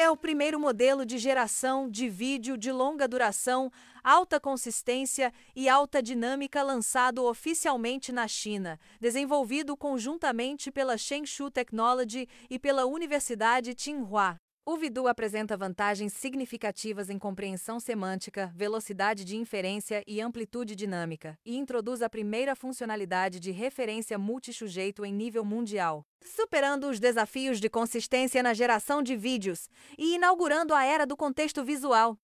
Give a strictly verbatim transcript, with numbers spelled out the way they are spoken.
É o primeiro modelo de geração de vídeo de longa duração, alta consistência e alta dinâmica lançado oficialmente na China, desenvolvido conjuntamente pela Zhengzhou Technology e pela Universidade Tsinghua. O Vidu apresenta vantagens significativas em compreensão semântica, velocidade de inferência e amplitude dinâmica, e introduz a primeira funcionalidade de referência multisujeito em nível mundial, superando os desafios de consistência na geração de vídeos e inaugurando a era do contexto visual.